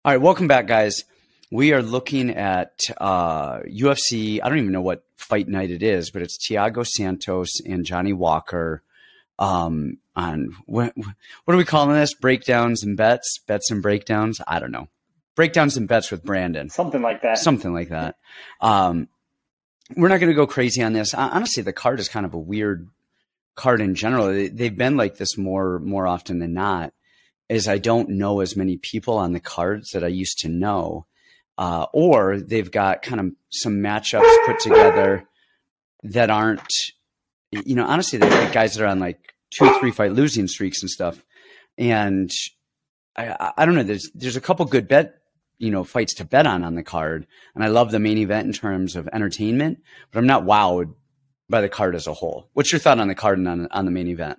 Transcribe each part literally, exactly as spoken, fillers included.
All right, welcome back, guys. We are looking at uh, U F C. I don't even know what fight night it is, but it's Thiago Santos and Johnny Walker. Um, on what, what are we calling this? Breakdowns and bets, bets and breakdowns. I don't know. Breakdowns and bets with Brandon. Something like that. Something like that. Um, we're not going to go crazy on this. Honestly, the card is kind of a weird card in general. They've been like this more more often than not. Is I don't know as many people on the cards that I used to know, uh, or they've got kind of some matchups put together that aren't, you know, honestly, they're like guys that are on like two, three fight losing streaks and stuff. And I, I don't know, there's, there's a couple good bet, you know, fights to bet on on the card. And I love the main event in terms of entertainment, but I'm not wowed by the card as a whole. What's your thought on the card and on, on the main event?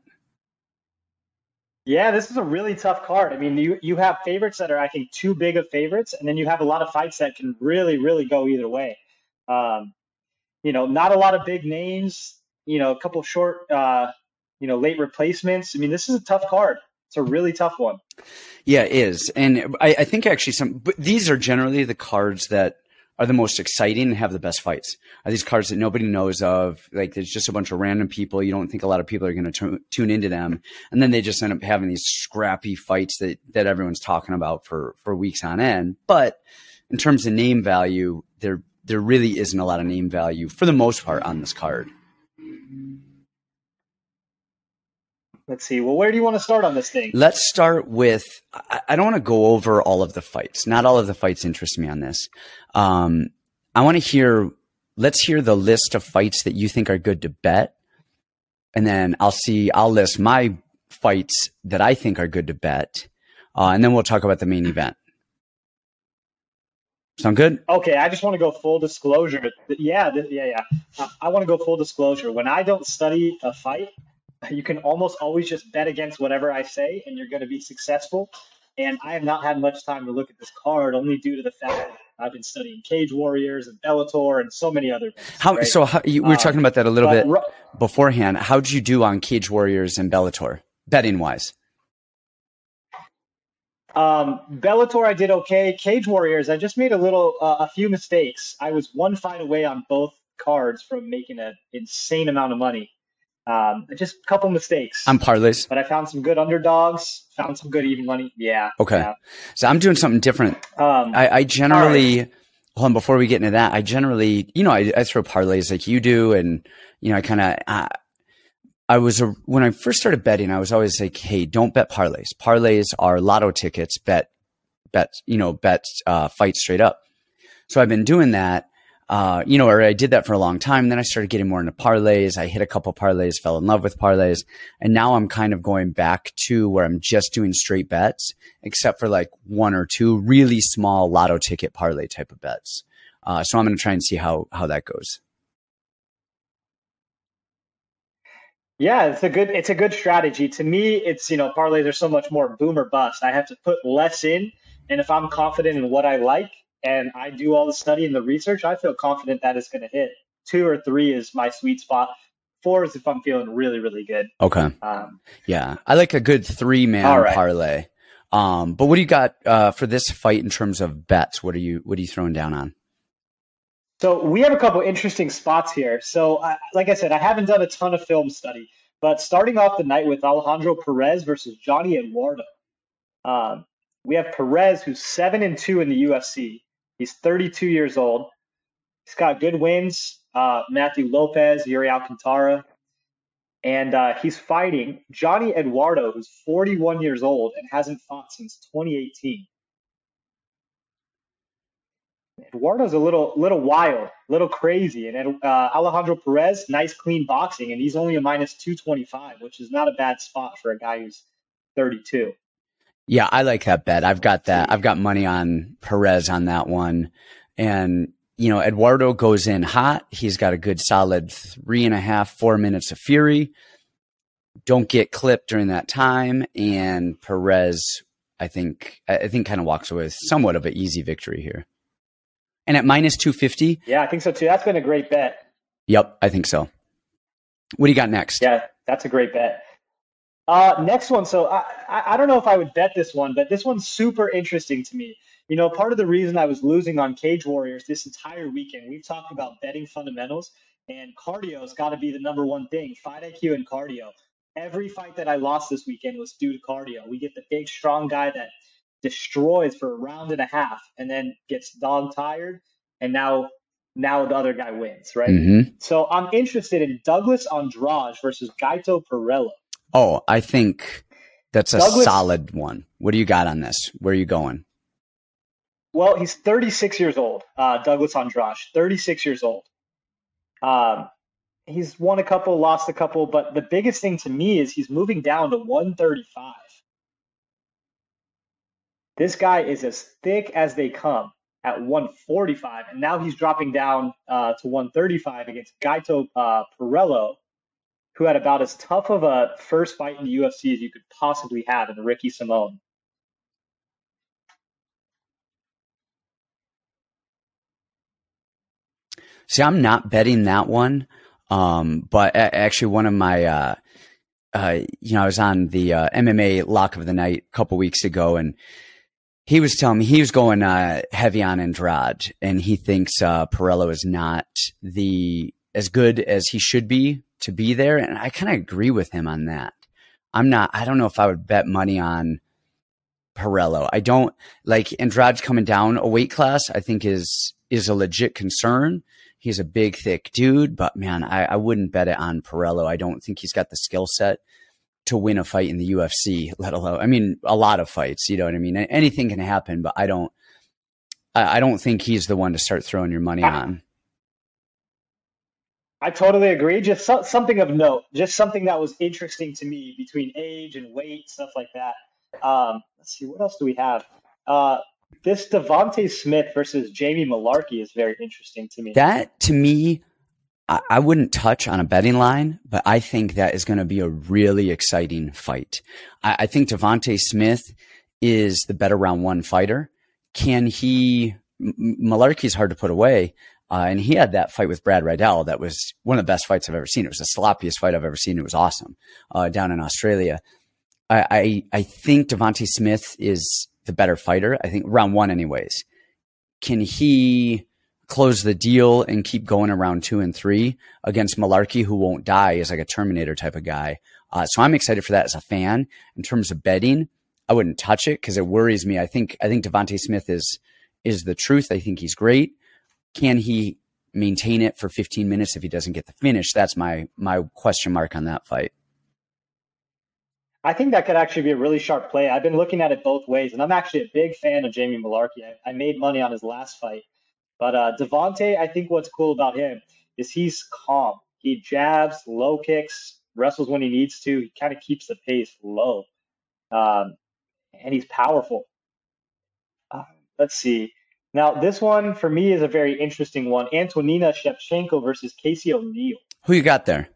Yeah, this is a really tough card. I mean, you, you have favorites that are, I think, too big of favorites, and then you have a lot of fights that can really, really go either way. Um, you know, not a lot of big names, you know, a couple of short, uh, you know, late replacements. I mean, this is a tough card. It's a really tough one. Yeah, it is. And I, I think actually some, but these are generally the cards that are the most exciting and have the best fights. Are these cards that nobody knows of? Like there's just a bunch of random people. You don't think a lot of people are going to tune into them. And then they just end up having these scrappy fights that, that everyone's talking about for, for weeks on end. But in terms of name value, there, there really isn't a lot of name value for the most part on this card. Let's see. Well, where do you want to start on this thing? Let's start with, I, I don't want to go over all of the fights. Not all of the fights interest me on this. Um, I want to hear, let's hear the list of fights that you think are good to bet. And then I'll see, I'll list my fights that I think are good to bet. Uh, and then we'll talk about the main event. Sound good? Okay. I just want to go full disclosure. Yeah. Yeah. Yeah. Uh, I want to go full disclosure. When I don't study a fight, you can almost always just bet against whatever I say and you're going to be successful. And I have not had much time to look at this card only due to the fact that I've been studying Cage Warriors and Bellator and so many other things. How, right? So how, you, we were um, talking about that a little bit r- beforehand. How'd you do on Cage Warriors and Bellator, betting wise? Um, Bellator, I did okay. Cage Warriors, I just made a little, uh, a few mistakes. I was one fight away on both cards from making an insane amount of money. Um, just a couple mistakes on parlays, but I found some good underdogs, found some good even money. Yeah. Okay. Yeah. So I'm doing something different. Um, I, I generally, right. hold on, before we get into that, I generally, you know, I, I throw parlays like you do. And, you know, I kind of, uh, I was, a, when I first started betting, I was always like, hey, don't bet parlays. Parlays are lotto tickets, bet, bet, you know, bet, uh, fight straight up. So I've been doing that. Uh, you know, or I did that for a long time. Then I started getting more into parlays. I hit a couple parlays, fell in love with parlays. And now I'm kind of going back to where I'm just doing straight bets, except for like one or two really small lotto ticket parlay type of bets. Uh, so I'm going to try and see how, how that goes. Yeah, it's a good, it's a good strategy. To me, it's, you know, parlays are so much more boom or bust. I have to put less in. And if I'm confident in what I like, and I do all the study and the research, I feel confident that it's going to hit. Two or three is my sweet spot. Four is if I'm feeling really, really good. Okay. Um, yeah. I like a good three man right. parlay. Um, but what do you got uh, for this fight in terms of bets? What are you, what are you throwing down on? So we have a couple interesting spots here. So uh, like I said, I haven't done a ton of film study, but starting off the night with Alejandro Perez versus Johnny Eduardo. Um, we have Perez, who's seven and two in the U F C. He's thirty-two years old. He's got good wins. Uh, Matthew Lopez, Yuri Alcantara. And uh, he's fighting Johnny Eduardo, who's forty-one years old and hasn't fought since twenty eighteen. Eduardo's a little little wild, little crazy. And uh, Alejandro Perez, nice, clean boxing. And he's only a minus two twenty-five, which is not a bad spot for a guy who's thirty-two. Yeah, I like that bet. I've got that. I've got money on Perez on that one. And, you know, Eduardo goes in hot. He's got a good solid three and a half, four minutes of fury. Don't get clipped during that time. And Perez, I think, I think kind of walks away with somewhat of an easy victory here. And at minus two fifty. Yeah, I think so too. That's been a great bet. Yep, I think so. What do you got next? Yeah, that's a great bet. Uh, next one. So I, I don't know if I would bet this one, but this one's super interesting to me. you know, part of the reason I was losing on Cage Warriors this entire weekend, we've talked about betting fundamentals, and cardio's got to be the number one thing. Fight I Q and cardio. Every fight that I lost this weekend was due to cardio. We get the big, strong guy that destroys for a round and a half and then gets dog tired, and now now the other guy wins, right? Mm-hmm. So I'm interested in Douglas Andrade versus Gaito Perello. Oh, I think that's a Douglas, solid one. What do you got on this? Where are you going? Well, he's thirty-six years old, uh, Douglas Andrade, thirty-six years old. Um, he's won a couple, lost a couple, but the biggest thing to me is he's moving down to one thirty-five. This guy is as thick as they come at one forty-five, and now he's dropping down uh, to one thirty-five against Gaito uh, Perello, who had about as tough of a first fight in the U F C as you could possibly have in Ricky Simone. See, I'm not betting that one, um, but a- actually one of my, uh, uh, you know, I was on the uh, M M A Lock of the Night a couple weeks ago, and he was telling me he was going uh, heavy on Andrade, and he thinks uh, Perello is not the as good as he should be to be there, and I kind of agree with him on that. I'm not. I don't know if I would bet money on Perello. I don't like Andrade's coming down a weight class. I think is is a legit concern. He's a big, thick dude, but man, I, I wouldn't bet it on Perello. I don't think he's got the skill set to win a fight in the U F C, let alone, I mean, a lot of fights, you know what I mean? Anything can happen, but I don't, I don't think he's the one to start throwing your money on. I totally agree. Just so, something of note, just something that was interesting to me between age and weight, stuff like that. Um, let's see, what else do we have? Uh, this Devontae Smith versus Jamie Mullarkey is very interesting to me. That, to me, I wouldn't touch on a betting line, but I think that is going to be a really exciting fight. I, I think Devontae Smith is the better round one fighter. Can he? Mullarkey's hard to put away, uh, and he had that fight with Brad Riddell. That was one of the best fights I've ever seen. It was the sloppiest fight I've ever seen. It was awesome uh, down in Australia. I, I I think Devontae Smith is the better fighter. I think round one, anyways. Can he close the deal and keep going around two and three against Mullarkey, who won't die, is like a Terminator type of guy. Uh, so I'm excited for that as a fan. In terms of betting, I wouldn't touch it because it worries me. I think I think Devontae Smith is is the truth. I think he's great. Can he maintain it for fifteen minutes if he doesn't get the finish? That's my my question mark on that fight. I think that could actually be a really sharp play. I've been looking at it both ways, and I'm actually a big fan of Jamie Mullarkey. I, I made money on his last fight. But uh, Devontae, I think what's cool about him is he's calm. He jabs, low kicks, wrestles when he needs to. He kind of keeps the pace low. Um, and he's powerful. Uh, let's see. Now, this one for me is a very interesting one. Antonina Shevchenko versus Casey O'Neill. Who you got there?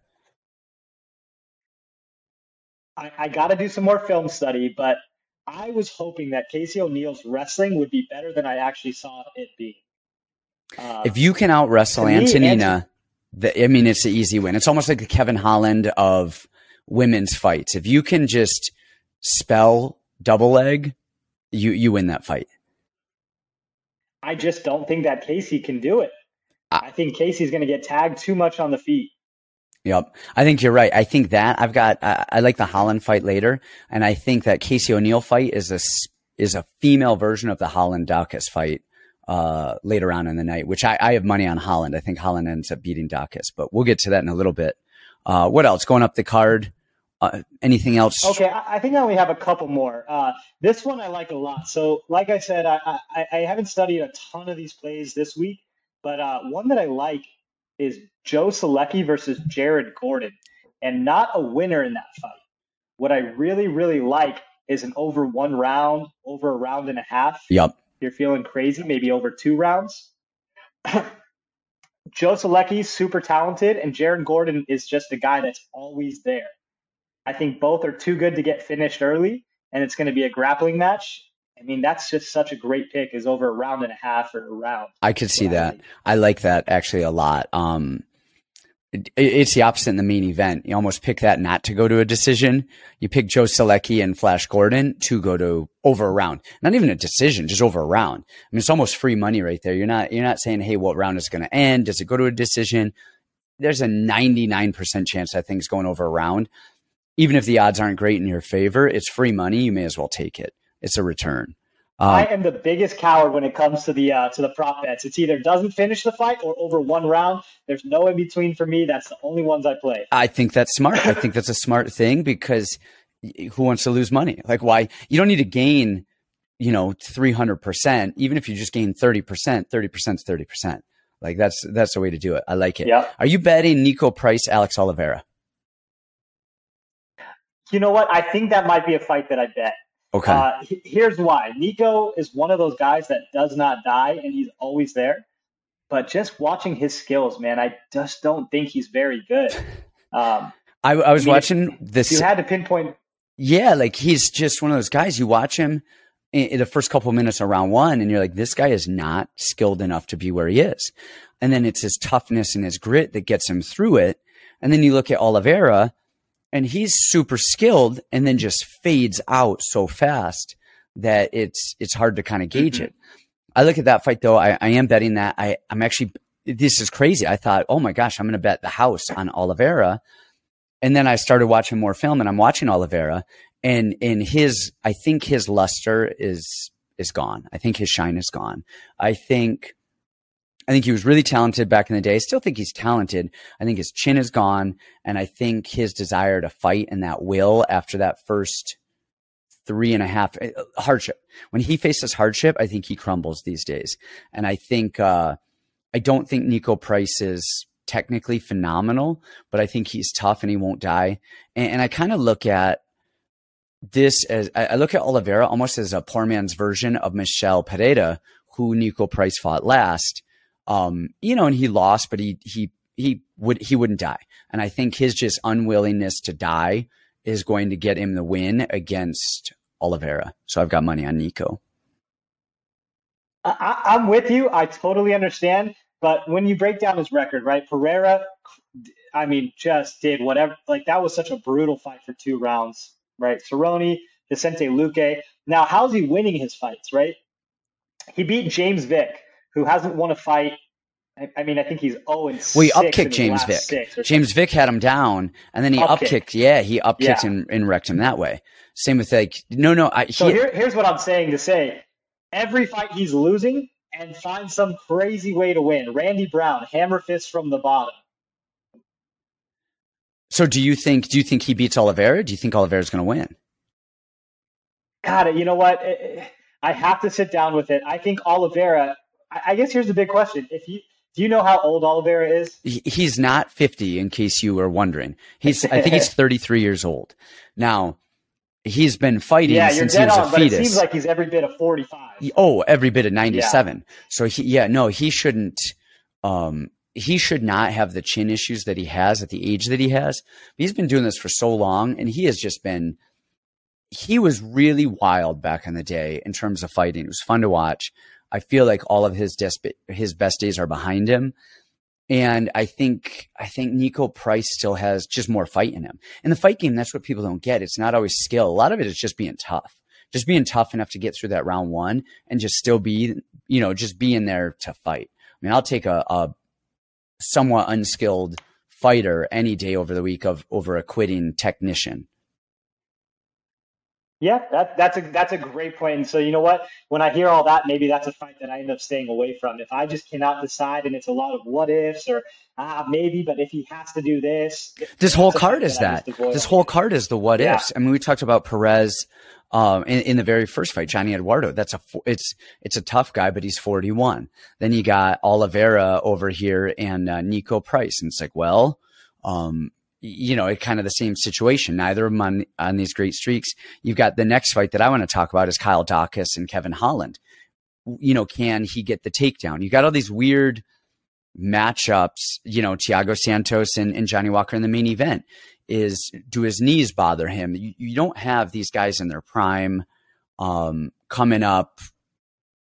I, I got to do some more film study, but I was hoping that Casey O'Neill's wrestling would be better than I actually saw it be. Uh, if you can out wrestle Antonina, the, I mean, it's an easy win. It's almost like the Kevin Holland of women's fights. If you can just spell double leg, you, you win that fight. I just don't think that Casey can do it. I, I think Casey's going to get tagged too much on the feet. Yep. I think you're right. I think that I've got, uh, I like the Holland fight later. And I think that Casey O'Neill fight is a, is a female version of the Holland Daukaus fight. Uh, later on in the night, which I, I have money on Holland. I think Holland ends up beating Daukaus, but we'll get to that in a little bit. Uh, what else? Going up the card? Uh, anything else? Okay, I, I think I only have a couple more. Uh, this one I like a lot. So, like I said, I, I, I haven't studied a ton of these plays this week, but uh, one that I like is Joe Solecki versus Jared Gordon, and not a winner in that fight. What I really, really like is an over one round, over a round and a half. Yep. You're feeling crazy, maybe over two rounds. Joe Solecki's super talented, and Jared Gordon is just a guy that's always there. I think both are too good to get finished early, and it's going to be a grappling match. I mean, that's just such a great pick, is over a round and a half or a round. I could see that. I like that actually a lot. Um, it, it's the opposite in the main event. You almost pick that not to go to a decision. You pick Joe Solecki and Flash Gordon to go to over a round. Not even a decision, just over a round. I mean, it's almost free money right there. You're not, you're not saying, hey, what round is going to end? Does it go to a decision? There's a ninety-nine percent chance that thing's going over a round. Even if the odds aren't great in your favor, it's free money. You may as well take it. It's a return. Um, I am the biggest coward when it comes to the uh, to the prop bets. It's either doesn't finish the fight or over one round. There's no in between for me. That's the only ones I play. I think that's smart. I think that's a smart thing because who wants to lose money? Like why? You don't need to gain, you know, three hundred percent. Even if you just gain thirty percent, thirty percent is thirty percent. Like that's that's the way to do it. I like it. Yeah. Are you betting Nico Price, Alex Oliveira? You know what? I think that might be a fight that I bet. Okay. Uh, here's why. Nico is one of those guys that does not die, and he's always there. But just watching his skills, man, I just don't think he's very good. Um, I, I was I mean, watching this. You had to pinpoint. Yeah, like he's just one of those guys. You watch him in, in the first couple of minutes of round one, and you're like, this guy is not skilled enough to be where he is. And then it's his toughness and his grit that gets him through it. And then you look at Oliveira, and he's super skilled and then just fades out so fast that it's it's hard to kind of gauge mm-hmm. it. I look at that fight, though. I, I am betting that. I, I'm actually – this is crazy. I thought, oh, my gosh, I'm going to bet the house on Oliveira. And then I started watching more film, and I'm watching Oliveira. And in his – I think his luster is is gone. I think his shine is gone. I think – I think he was really talented back in the day. I still think he's talented. I think his chin is gone. And I think his desire to fight and that will after that first three and a half hardship, when he faces hardship, I think he crumbles these days. And I think, uh, I don't think Nico Price is technically phenomenal, but I think he's tough and he won't die. And, and I kind of look at this as, I look at Oliveira almost as a poor man's version of Michel Pereira, who Nico Price fought last. Um, you know, and he lost, but he, he, he would, he wouldn't die. And I think his just unwillingness to die is going to get him the win against Oliveira. So I've got money on Nico. I, I'm with you. I totally understand. But when you break down his record, right? Pereira, I mean, just did whatever. Like that was such a brutal fight for two rounds, right? Cerrone, Vicente Luque. Now, how's he winning his fights, right? He beat James Vick, who hasn't won a fight. I, I mean, I think he's oh and six. Well, he upkicked James Vick. James Vick had him down, and then he upkicked. Up yeah, he upkicked yeah. and, and wrecked him that way. Same with like, no, no. I, he, so here, here's what I'm saying to say. Every fight he's losing and find some crazy way to win. Randy Brown, hammer fist from the bottom. So do you think, do you think he beats Oliveira? Do you think Oliveira's going to win? God, you know what? I have to sit down with it. I think Oliveira, I guess here's the big question. If you do you know how old Oliveira is? He's not fifty, in case you were wondering. He's I think he's thirty-three years old. Now, he's been fighting yeah, since you're dead he was on, a fetus. But it seems like he's every bit of forty-five. Oh, every bit of ninety-seven. Yeah. So he, yeah, no, he shouldn't. Um, he should not have the chin issues that he has at the age that he has. He's been doing this for so long, and he has just been. He was really wild back in the day in terms of fighting. It was fun to watch. I feel like all of his desp- his best days are behind him. And I think I think Nico Price still has just more fight in him. In the fight game, that's what people don't get. It's not always skill. A lot of it is just being tough. Just being tough enough to get through that round one and just still be, you know, just be in there to fight. I mean, I'll take a, a somewhat unskilled fighter any day over the week of over a quitting technician. Yeah, that, that's a that's a great point. And so you know what? When I hear all that, maybe that's a fight that I end up staying away from. If I just cannot decide, and it's a lot of what ifs or ah maybe, but if he has to do this, this whole card is that. that. This whole card is the what yeah. ifs. I mean, we talked about Perez um, in, in the very first fight, Johnny Eduardo. That's a it's it's a tough guy, but he's forty-one. Then you got Oliveira over here and uh, Nico Price, and it's like, well. Um, you know, it kind of the same situation. Neither of them on, on these great streaks. You've got the next fight that I want to talk about is Kyle Daukaus and Kevin Holland. You know, can he get the takedown? You got all these weird matchups, you know, Thiago Santos and, and Johnny Walker in the main event. Is do his knees bother him? You, you don't have these guys in their prime um, coming up,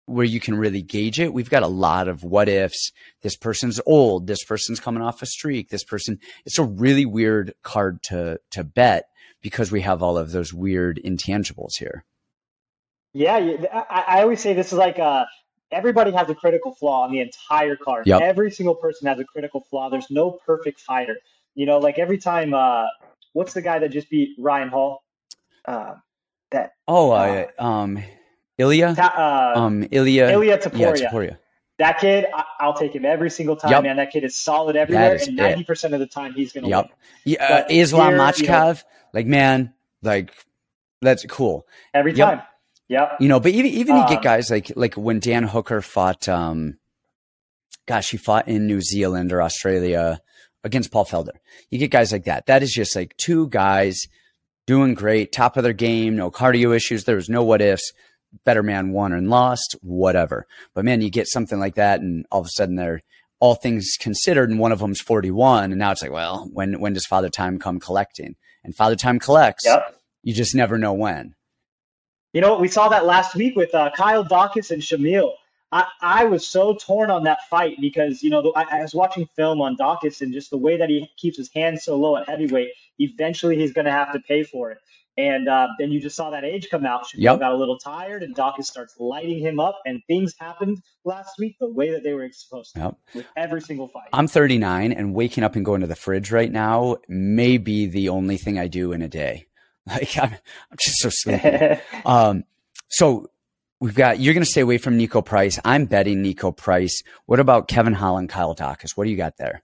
where you can really gauge it. We've got a lot of what ifs. This person's old. This person's coming off a streak. This person, it's a really weird card to, to bet because we have all of those weird intangibles here. Yeah. I, I always say this is like, uh, everybody has a critical flaw on the entire card. Yep. Every single person has a critical flaw. There's no perfect fighter. You know, like every time, uh, what's the guy that just beat Ryan Hall? Uh, that, Oh, uh, um, Ilya, ta- uh, um, Ilya, Ilya Taporia. yeah, Taporia. That kid, I, I'll take him every single time, Yep. man. That kid is solid everywhere, is and ninety percent of the time he's going to Yep. win. Yeah, uh, But Islam here, you know- Machkov, like, man, like, that's cool. Every Yep. time. Yep. You know, but even even you get Um, guys like like when Dan Hooker fought, um, gosh, he fought in New Zealand or Australia against Paul Felder. You get guys like that. That is just like two guys doing great, top of their game, no cardio issues. There was no what ifs. Better man won and lost, whatever. But man, you get something like that, and all of a sudden they're all things considered, and one of them's forty-one, and now it's like, well, when when does Father Time come collecting? And Father Time collects. Yep. You just never know when. You know, we saw that last week with uh, Kyle Dawkins and Shamil. I, I was so torn on that fight because, you know, the, I, I was watching film on Dawkins and just the way that he keeps his hands so low at heavyweight, eventually he's going to have to pay for it. And uh, then you just saw that age come out. Shamil Yep. got a little tired and Dawkins starts lighting him up. And things happened last week the way that they were supposed to Yep. with every single fight. I'm thirty-nine, and waking up and going to the fridge right now may be the only thing I do in a day. Like I'm, I'm just so sleepy. um, so we've got, you're going to stay away from Nico Price. I'm betting Nico Price. What about Kevin Holland, Kyle Dawkins? What do you got there?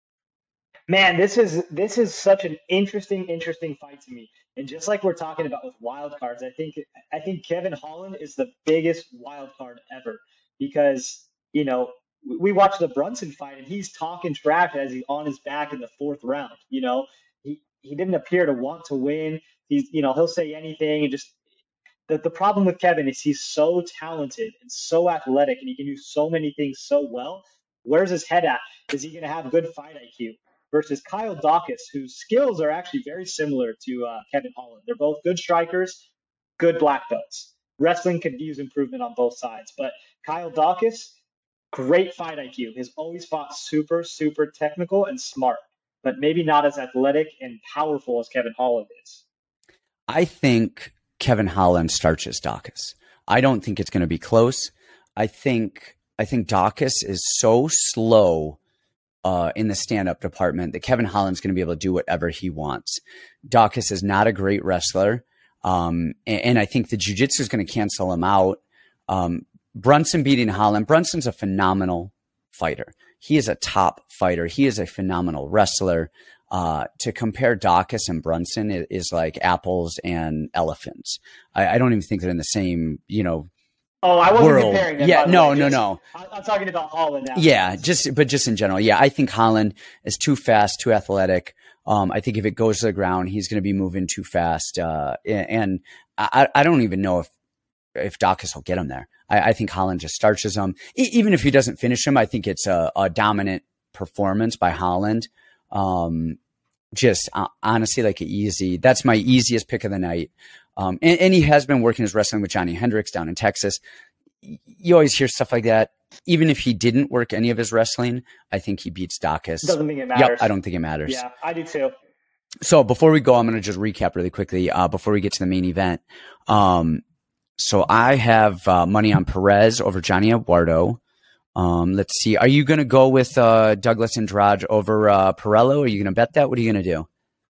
Man, this is this is such an interesting, interesting fight to me. And just like we're talking about with wild cards, I think I think Kevin Holland is the biggest wild card ever because, you know, we we watched the Brunson fight and he's talking trash as he's on his back in the fourth round. You know, he, he didn't appear to want to win. He's, you know, he'll say anything and just the, the problem with Kevin is he's so talented and so athletic and he can do so many things so well. Where's his head at? Is he going to have good fight I Q? Versus Kyle Dawkins, whose skills are actually very similar to uh, Kevin Holland. They're both good strikers, good black belts. Wrestling could use improvement on both sides. But Kyle Dawkins, great fight I Q. Has always fought super, super technical and smart, but maybe not as athletic and powerful as Kevin Holland is. I think Kevin Holland starches Dawkins. I don't think it's going to be close. I think I think Dawkins is so slow uh, in the stand-up department that Kevin Holland's going to be able to do whatever he wants. Dawkins is not a great wrestler, um, and, and I think the jiu-jitsu is going to cancel him out. Um, Brunson beating Holland. Brunson's a phenomenal fighter. He is a top fighter. He is a phenomenal wrestler. Uh, to compare Dawkins and Brunson is, is like apples and elephants. I, I don't even think they're in the same, you know, Oh, I wasn't world. comparing them. Yeah, by the no, way. no, Just- no. I- I'm talking about Holland now. Yeah, just but just in general, yeah. I think Holland is too fast, too athletic. Um, I think if it goes to the ground, he's going to be moving too fast. Uh, and I, I don't even know if if Dawkins will get him there. I, I think Holland just starches him. E- even if he doesn't finish him, I think it's a, a dominant performance by Holland. Um, just uh, honestly, like an easy. That's my easiest pick of the night. Um, and, and he has been working his wrestling with Johnny Hendricks down in Texas. You always hear stuff like that. Even if he didn't work any of his wrestling, I think he beats Dawkins. Doesn't think it matters. Yep, I don't think it matters. Yeah, I do too. So before we go, I'm going to just recap really quickly uh, before we get to the main event. Um, so I have uh, money on Perez over Johnny Eduardo. Um, let's see. Are you going to go with uh, Douglas Andrade over uh, Perello? Are you going to bet that? What are you going to do?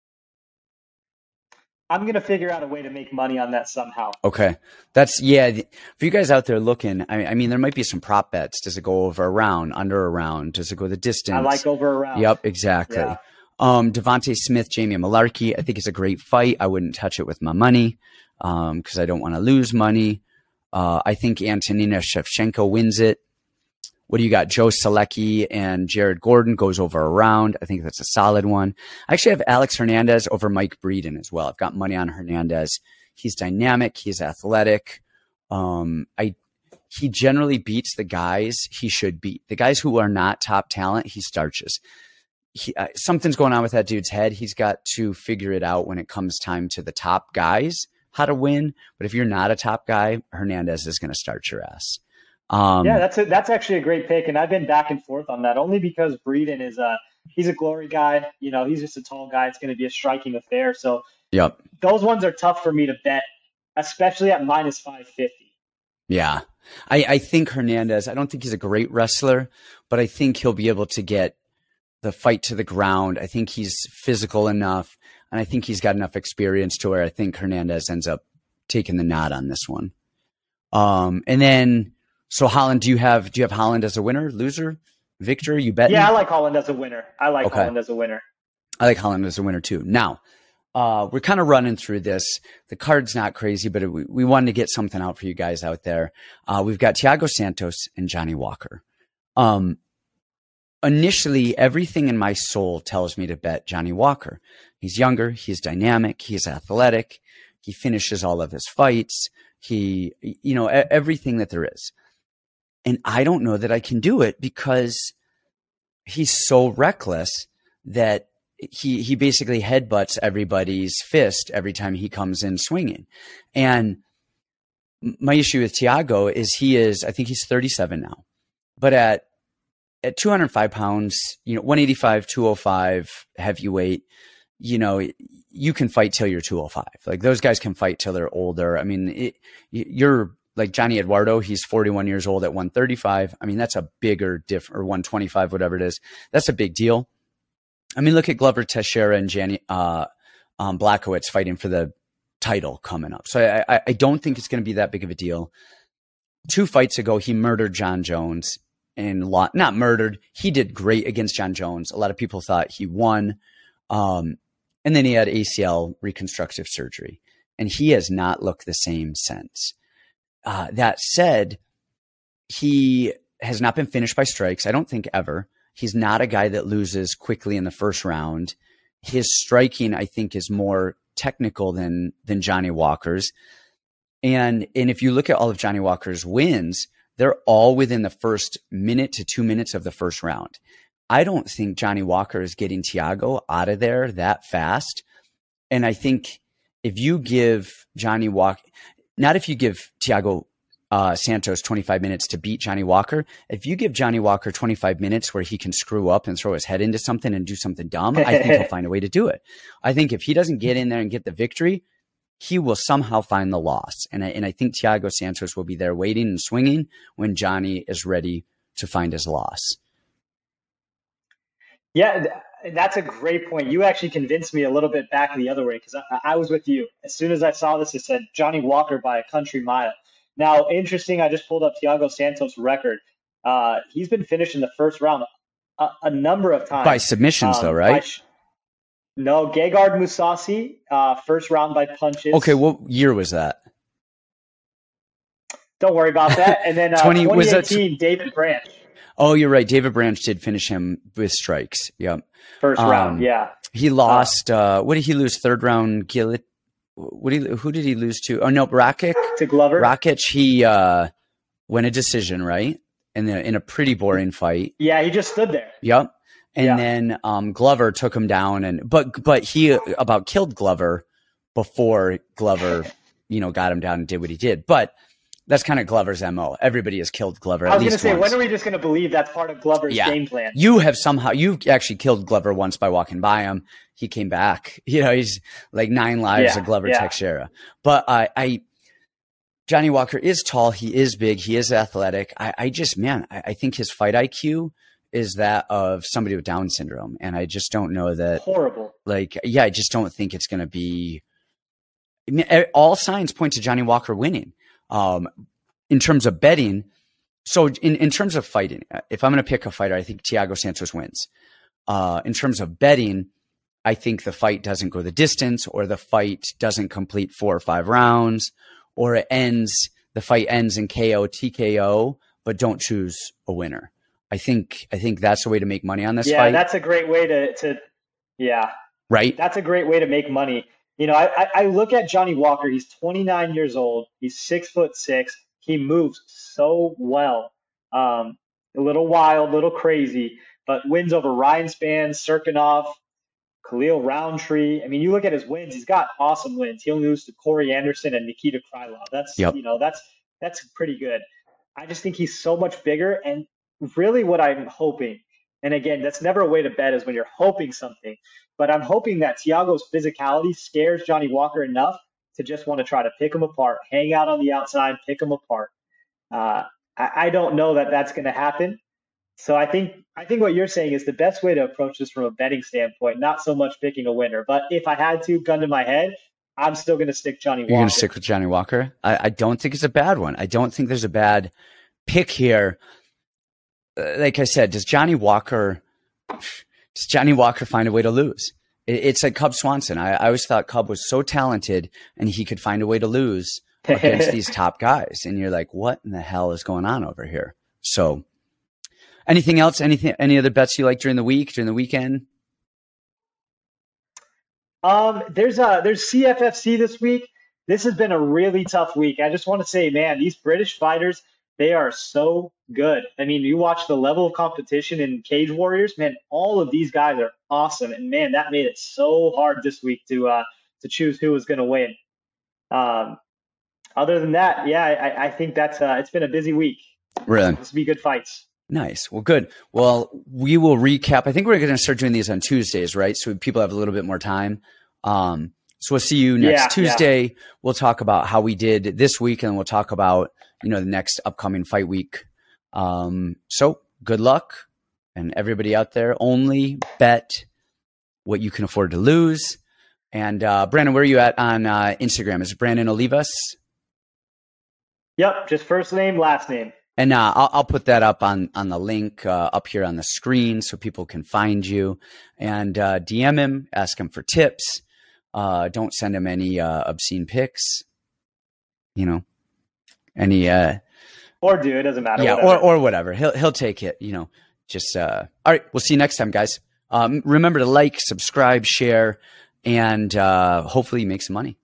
I'm going to figure out a way to make money on that somehow. Okay. That's, yeah. th- For you guys out there looking, I, I mean, there might be some prop bets. Does it go over a round, under a round? Does it go the distance? I like over around. Yep, exactly. Yeah. Um, Devontae Smith, Jamie Malarkey. I think it's a great fight. I wouldn't touch it with my money um, because I don't want to lose money. Uh, I think Antonina Shevchenko wins it. What do you got? Joe Selecki and Jared Gordon goes over a round. I think that's a solid one. I actually have Alex Hernandez over Mike Breeden as well. I've got money on Hernandez. He's dynamic. He's athletic. Um, I he generally beats the guys he should beat. The guys who are not top talent, he starches. He, uh, something's going on with that dude's head. He's got to figure it out when it comes time to the top guys, how to win. But if you're not a top guy, Hernandez is going to start your ass. Yeah, Um, that's a, that's actually a great pick, and I've been back and forth on that only because Breeden is a he's a glory guy. You know, he's just a tall guy. It's going to be a striking affair. So yep. those ones are tough for me to bet, especially at minus five fifty. Yeah. I, I think Hernandez, I don't think he's a great wrestler, but I think he'll be able to get the fight to the ground. I think he's physical enough, and I think he's got enough experience to where I think Hernandez ends up taking the nod on this one. Um, and then, so Holland, do you have, do you have Holland as a winner, loser, victor? You betting? Yeah, I like Holland as a winner. I like Okay. Holland as a winner. I like Holland as a winner too. Now, uh, we're kind of running through this. The card's not crazy, but it, we, we wanted to get something out for you guys out there. Uh, we've got Thiago Santos and Johnny Walker. Um, initially, everything in my soul tells me to bet Johnny Walker. He's younger. He's dynamic. He's athletic. He finishes all of his fights. He, you know, everything that there is. And I don't know that I can do it because he's so reckless that he he basically headbutts everybody's fist every time he comes in swinging. And my issue with Thiago is he is, I think he's thirty-seven now, but at at two hundred five pounds, you know, one eighty-five, two oh five heavyweight, you know, you can fight till you're two oh five. Like those guys can fight till they're older. I mean, it, you're like Johnny Eduardo, he's forty-one years old at one thirty-five. I mean, that's a bigger diff, or one twenty-five, whatever it is. That's a big deal. I mean, look at Glover Teixeira and Janny, uh, um, Blachowicz fighting for the title coming up. So I, I don't think it's going to be that big of a deal. Two fights ago, he murdered John Jones and lot, not murdered. He did great against John Jones. A lot of people thought he won. Um, and then he had A C L reconstructive surgery, and he has not looked the same since. Uh, that said, he has not been finished by strikes. I don't think ever. He's not a guy that loses quickly in the first round. His striking, I think, is more technical than than Johnny Walker's. And and if you look at all of Johnny Walker's wins, they're all within the first minute to two minutes of the first round. I don't think Johnny Walker is getting Thiago out of there that fast. And I think if you give Johnny Walker, not if you give Thiago Uh, Santos twenty-five minutes to beat Johnny Walker. If you give Johnny Walker twenty-five minutes where he can screw up and throw his head into something and do something dumb, I think he'll find a way to do it. I think if he doesn't get in there and get the victory, he will somehow find the loss. And I, and I think Thiago Santos will be there waiting and swinging when Johnny is ready to find his loss. Yeah, that's a great point. You actually convinced me a little bit back the other way because I, I was with you. As soon as I saw this, it said Johnny Walker by a country mile. Now, interesting, I just pulled up Thiago Santos' record. Uh, he's been finished in the first round a, a number of times. By submissions, um, though, right? Sh- no, Gegard Mousasi, uh, first round by punches. Okay, what year was that? Don't worry about that. And then uh, twenty, twenty eighteen, was that... David Branch. Oh, you're right. David Branch did finish him with strikes. Yep. First um, round, yeah. He lost, uh, uh, what did he lose? Third round, Gillett. What did he, who did he lose to? Oh, no, Rakic. To Glover. Rakic, he uh, won a decision, right? In, the, in a pretty boring fight. Yeah, he just stood there. Yep. And yeah. then um, Glover took him down. and But but he about killed Glover before Glover, you know, got him down and did what he did. But that's kind of Glover's M O. Everybody has killed Glover at I was least going to say, once. when are we just going to believe that's part of Glover's yeah. game plan? You have somehow, you actually killed Glover once by walking by him. He came back. You know, he's like nine lives yeah, of Glover yeah. Teixeira. But I, I, Johnny Walker is tall. He is big. He is athletic. I, I just, man, I, I think his fight I Q is that of somebody with Down syndrome. And I just don't know that. Horrible. Like, yeah, I just don't think it's going to be. I mean, all signs point to Johnny Walker winning. Um, in terms of betting, so in, in terms of fighting, if I'm going to pick a fighter, I think Thiago Santos wins. Uh, in terms of betting, I think the fight doesn't go the distance, or the fight doesn't complete four or five rounds, or it ends, the fight ends in K O, T K O, but don't choose a winner. I think, I think that's the way to make money on this yeah, fight. Yeah, that's a great way to, to, yeah. Right? That's a great way to make money. You know, I, I look at Johnny Walker. He's twenty-nine years old. He's six foot six. He moves so well. Um, a little wild, a little crazy, but wins over Ryan Spann, Serkinov, Khalil Roundtree. I mean, you look at his wins. He's got awesome wins. He only lose to Corey Anderson and Nikita Krylov. That's yep. you know, that's that's pretty good. I just think he's so much bigger. And really what I'm hoping, and again, that's never a way to bet is when you're hoping something, but I'm hoping that Thiago's physicality scares Johnny Walker enough to just want to try to pick him apart, hang out on the outside, pick him apart. Uh, I, I don't know that that's going to happen. So I think I think what you're saying is the best way to approach this from a betting standpoint, not so much picking a winner. But if I had to, gun to my head, I'm still going to stick Johnny Walker. You're going to stick with Johnny Walker? I, I don't think it's a bad one. I don't think there's a bad pick here. Uh, like I said, does Johnny Walker does Johnny Walker find a way to lose? It, it's like Cub Swanson. I, I always thought Cub was so talented and he could find a way to lose against these top guys. And you're like, what in the hell is going on over here? So anything else? Anything? Any other bets you like during the week, during the weekend? Um, there's uh there's C F F C this week. This has been a really tough week. I just want to say, man, these British fighters, they are so good. I mean, you watch the level of competition in Cage Warriors, man, all of these guys are awesome. And man, that made it so hard this week to uh to choose who was going to win. Um, other than that, yeah, I, I think that's uh it's been a busy week. Really? This will be good fights. Nice. Well, good. Well, we will recap. I think we're going to start doing these on Tuesdays, right? So people have a little bit more time. Um, so we'll see you next yeah, Tuesday. Yeah. We'll talk about how we did this week, and we'll talk about, you know, the next upcoming fight week. Um, so good luck. And everybody out there, only bet what you can afford to lose. And uh, Brandon, where are you at on uh, Instagram? Is it Brandon Olivas? Yep. Just first name, last name. And uh, I'll, I'll put that up on, on the link uh, up here on the screen so people can find you. And uh, D M him, ask him for tips. Uh, don't send him any uh, obscene pics. You know, any uh, or do it doesn't matter. Yeah, whatever. or or whatever. He'll he'll take it. You know, just uh, all right. We'll see you next time, guys. Um, remember to like, subscribe, share, and uh, hopefully make some money.